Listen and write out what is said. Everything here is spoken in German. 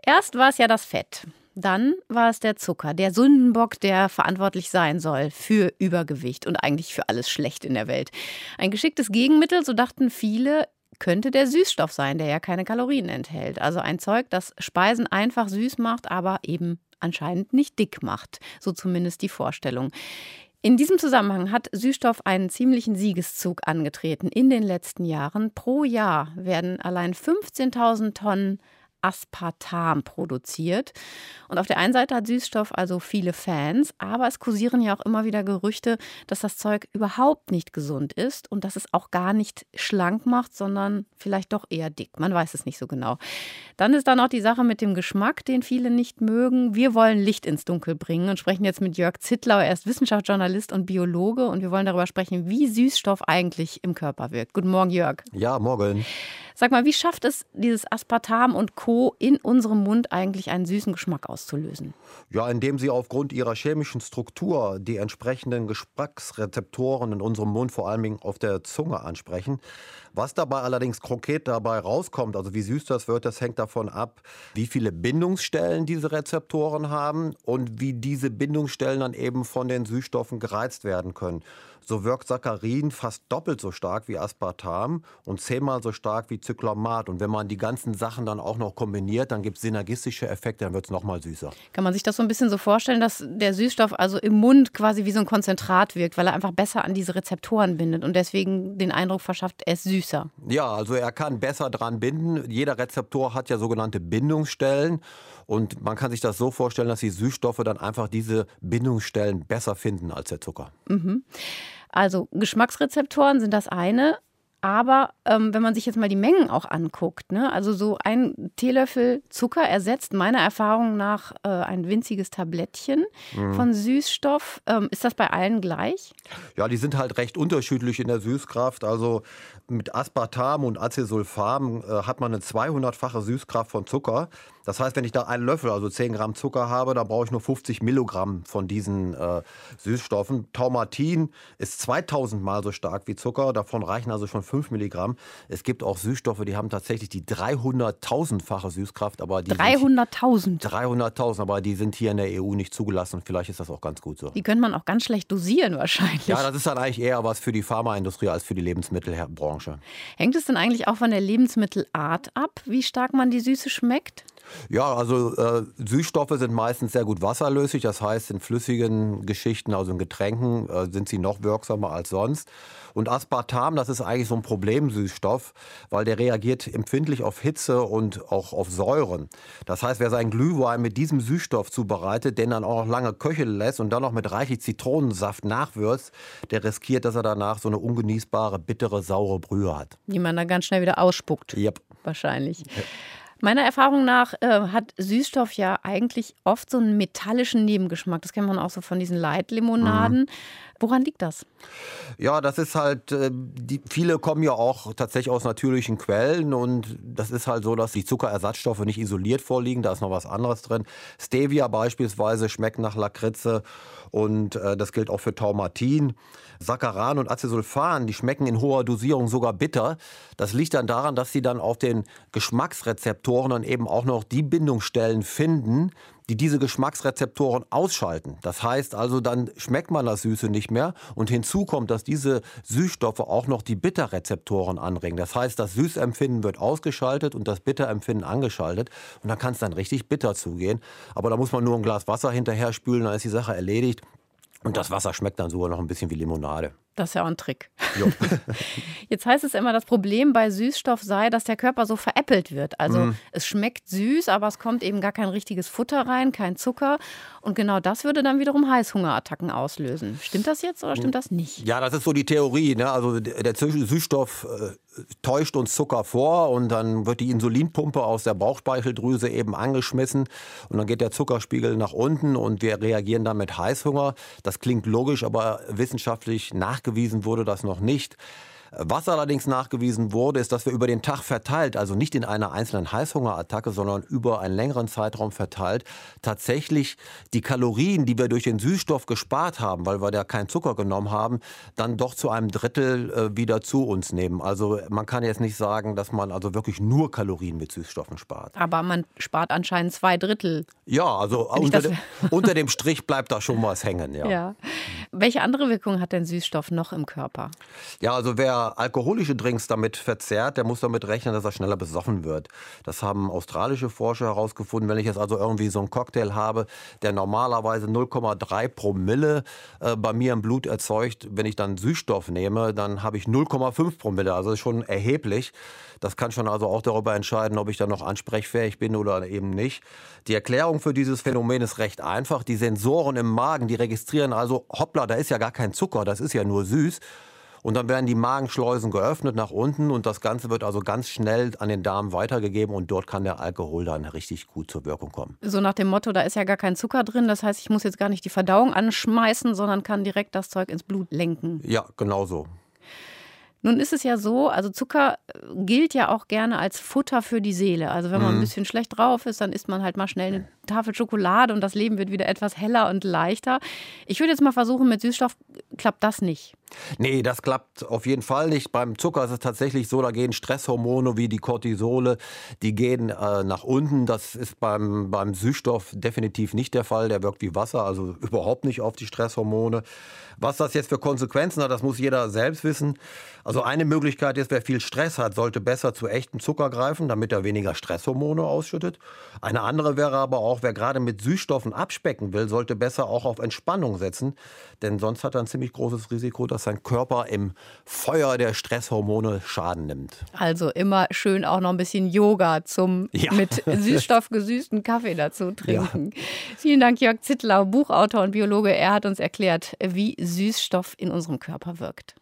Erst war es ja das Fett. Dann war es der Zucker, der Sündenbock, der verantwortlich sein soll für Übergewicht und eigentlich für alles schlecht in der Welt. Ein geschicktes Gegenmittel, so dachten viele, könnte der Süßstoff sein, der ja keine Kalorien enthält. Also ein Zeug, das Speisen einfach süß macht, aber eben anscheinend nicht dick macht. So zumindest die Vorstellung. In diesem Zusammenhang hat Süßstoff einen ziemlichen Siegeszug angetreten in den letzten Jahren. Pro Jahr werden allein 15.000 Tonnen Aspartam produziert. Und auf der einen Seite hat Süßstoff also viele Fans, aber es kursieren ja auch immer wieder Gerüchte, dass das Zeug überhaupt nicht gesund ist und dass es auch gar nicht schlank macht, sondern vielleicht doch eher dick. Man weiß es nicht so genau. Dann ist da noch die Sache mit dem Geschmack, den viele nicht mögen. Wir wollen Licht ins Dunkel bringen und sprechen jetzt mit Jörg Zittlau. Er ist Wissenschaftsjournalist und Biologe und wir wollen darüber sprechen, wie Süßstoff eigentlich im Körper wirkt. Guten Morgen, Jörg. Ja, morgen. Sag mal, wie schafft es dieses Aspartam und Co. in unserem Mund eigentlich einen süßen Geschmack auszulösen? Ja, indem sie aufgrund ihrer chemischen Struktur die entsprechenden Geschmacksrezeptoren in unserem Mund, vor allem auf der Zunge, ansprechen. Was dabei allerdings konkret dabei rauskommt, also wie süß das wird, das hängt davon ab, wie viele Bindungsstellen diese Rezeptoren haben und wie diese Bindungsstellen dann eben von den Süßstoffen gereizt werden können. So wirkt Saccharin fast doppelt so stark wie Aspartam und 10-mal so stark wie Cyclamat. Und wenn man die ganzen Sachen dann auch noch kombiniert, dann gibt es synergistische Effekte, dann wird es noch mal süßer. Kann man sich das so ein bisschen so vorstellen, dass der Süßstoff also im Mund quasi wie so ein Konzentrat wirkt, weil er einfach besser an diese Rezeptoren bindet und deswegen den Eindruck verschafft, er ist süßer? Ja, also er kann besser dran binden. Jeder Rezeptor hat ja sogenannte Bindungsstellen. Und man kann sich das so vorstellen, dass die Süßstoffe dann einfach diese Bindungsstellen besser finden als der Zucker. Also Geschmacksrezeptoren sind das eine. Aber wenn man sich jetzt mal die Mengen auch anguckt, ne? Also so ein Teelöffel Zucker ersetzt meiner Erfahrung nach ein winziges Tablettchen von Süßstoff. Ist das bei allen gleich? Ja, die sind halt recht unterschiedlich in der Süßkraft. Also mit Aspartam und Acesulfam hat man eine 200-fache Süßkraft von Zucker. Das heißt, wenn ich da einen Löffel, also 10 Gramm Zucker habe, dann brauche ich nur 50 Milligramm von diesen Süßstoffen. Taumatin ist 2000 Mal so stark wie Zucker, davon reichen also schon 5 Milligramm. Es gibt auch Süßstoffe, die haben tatsächlich die 300.000-fache Süßkraft. 300.000? 300.000, aber die sind hier in der EU nicht zugelassen. Vielleicht ist das auch ganz gut so. Die könnte man auch ganz schlecht dosieren wahrscheinlich. Ja, das ist dann eigentlich eher was für die Pharmaindustrie als für die Lebensmittelbranche. Hängt es denn eigentlich auch von der Lebensmittelart ab, wie stark man die Süße schmeckt? Ja, also Süßstoffe sind meistens sehr gut wasserlöslich. Das heißt, in flüssigen Geschichten, also in Getränken, sind sie noch wirksamer als sonst. Und Aspartam, das ist eigentlich so ein Problemsüßstoff, weil der reagiert empfindlich auf Hitze und auch auf Säuren. Das heißt, wer seinen Glühwein mit diesem Süßstoff zubereitet, den dann auch noch lange köcheln lässt und dann noch mit reichlich Zitronensaft nachwürzt, der riskiert, dass er danach so eine ungenießbare, bittere, saure Brühe hat. Die man dann ganz schnell wieder ausspuckt. Yep. Wahrscheinlich. Ja. Meiner Erfahrung nach hat Süßstoff ja eigentlich oft so einen metallischen Nebengeschmack. Das kennt man auch so von diesen Light-Limonaden. Woran liegt das? Ja, das ist halt, viele kommen ja auch tatsächlich aus natürlichen Quellen und das ist halt so, dass die Zuckerersatzstoffe nicht isoliert vorliegen, da ist noch was anderes drin. Stevia beispielsweise schmeckt nach Lakritze und das gilt auch für Taumatin. Saccharan und Acesulfam, die schmecken in hoher Dosierung sogar bitter. Das liegt dann daran, dass sie dann auf den Geschmacksrezeptoren dann eben auch noch die Bindungsstellen finden, die diese Geschmacksrezeptoren ausschalten. Das heißt also, dann schmeckt man das Süße nicht mehr. Und hinzu kommt, dass diese Süßstoffe auch noch die Bitterrezeptoren anregen. Das heißt, das Süßempfinden wird ausgeschaltet und das Bitterempfinden angeschaltet. Und dann kann es dann richtig bitter zugehen. Aber da muss man nur ein Glas Wasser hinterher spülen, dann ist die Sache erledigt. Und das Wasser schmeckt dann sogar noch ein bisschen wie Limonade. Das ist ja auch ein Trick. Jetzt heißt es immer, das Problem bei Süßstoff sei, dass der Körper so veräppelt wird. Also es schmeckt süß, aber es kommt eben gar kein richtiges Futter rein, kein Zucker. Und genau das würde dann wiederum Heißhungerattacken auslösen. Stimmt das jetzt oder stimmt das nicht? Ja, das ist so die Theorie, ne? Also der Süßstoff täuscht uns Zucker vor und dann wird die Insulinpumpe aus der Bauchspeicheldrüse eben angeschmissen und dann geht der Zuckerspiegel nach unten und wir reagieren dann mit Heißhunger. Das klingt logisch, aber wissenschaftlich nachgewiesen wurde das noch nicht. Was allerdings nachgewiesen wurde, ist, dass wir über den Tag verteilt, also nicht in einer einzelnen Heißhungerattacke, sondern über einen längeren Zeitraum verteilt, tatsächlich die Kalorien, die wir durch den Süßstoff gespart haben, weil wir da keinen Zucker genommen haben, dann doch zu einem Drittel wieder zu uns nehmen. Also man kann jetzt nicht sagen, dass man also wirklich nur Kalorien mit Süßstoffen spart. Aber man spart anscheinend 2/3. Ja, also unter dem Strich bleibt da schon was hängen. Ja. Welche andere Wirkung hat denn Süßstoff noch im Körper? Ja, also wer alkoholische Drinks damit verzehrt, der muss damit rechnen, dass er schneller besoffen wird. Das haben australische Forscher herausgefunden. Wenn ich jetzt also irgendwie so einen Cocktail habe, der normalerweise 0,3 Promille bei mir im Blut erzeugt, wenn ich dann Süßstoff nehme, dann habe ich 0,5 Promille. Also das ist schon erheblich. Das kann schon also auch darüber entscheiden, ob ich dann noch ansprechfähig bin oder eben nicht. Die Erklärung für dieses Phänomen ist recht einfach. Die Sensoren im Magen, die registrieren also, hoppla, da ist ja gar kein Zucker, das ist ja nur süß. Und dann werden die Magenschleusen geöffnet nach unten und das Ganze wird also ganz schnell an den Darm weitergegeben und dort kann der Alkohol dann richtig gut zur Wirkung kommen. So nach dem Motto, da ist ja gar kein Zucker drin, das heißt, ich muss jetzt gar nicht die Verdauung anschmeißen, sondern kann direkt das Zeug ins Blut lenken. Ja, genau so. Nun ist es ja so, also Zucker gilt ja auch gerne als Futter für die Seele. Also wenn man ein bisschen schlecht drauf ist, dann isst man halt mal schnell eine Tafel Schokolade und das Leben wird wieder etwas heller und leichter. Ich würde jetzt mal versuchen, mit Süßstoff klappt das nicht. Nee, das klappt auf jeden Fall nicht. Beim Zucker ist es tatsächlich so, da gehen Stresshormone wie die Cortisole, die gehen nach unten. Das ist beim Süßstoff definitiv nicht der Fall. Der wirkt wie Wasser, also überhaupt nicht auf die Stresshormone. Was das jetzt für Konsequenzen hat, das muss jeder selbst wissen. Also eine Möglichkeit ist, wer viel Stress hat, sollte besser zu echtem Zucker greifen, damit er weniger Stresshormone ausschüttet. Eine andere wäre aber auch, wer gerade mit Süßstoffen abspecken will, sollte besser auch auf Entspannung setzen. Denn sonst hat er ein ziemlich großes Risiko, dass sein Körper im Feuer der Stresshormone Schaden nimmt. Also immer schön auch noch ein bisschen Yoga mit Süßstoff gesüßten Kaffee dazu trinken. Ja. Vielen Dank, Jörg Zittlau, Buchautor und Biologe. Er hat uns erklärt, wie Süßstoff in unserem Körper wirkt.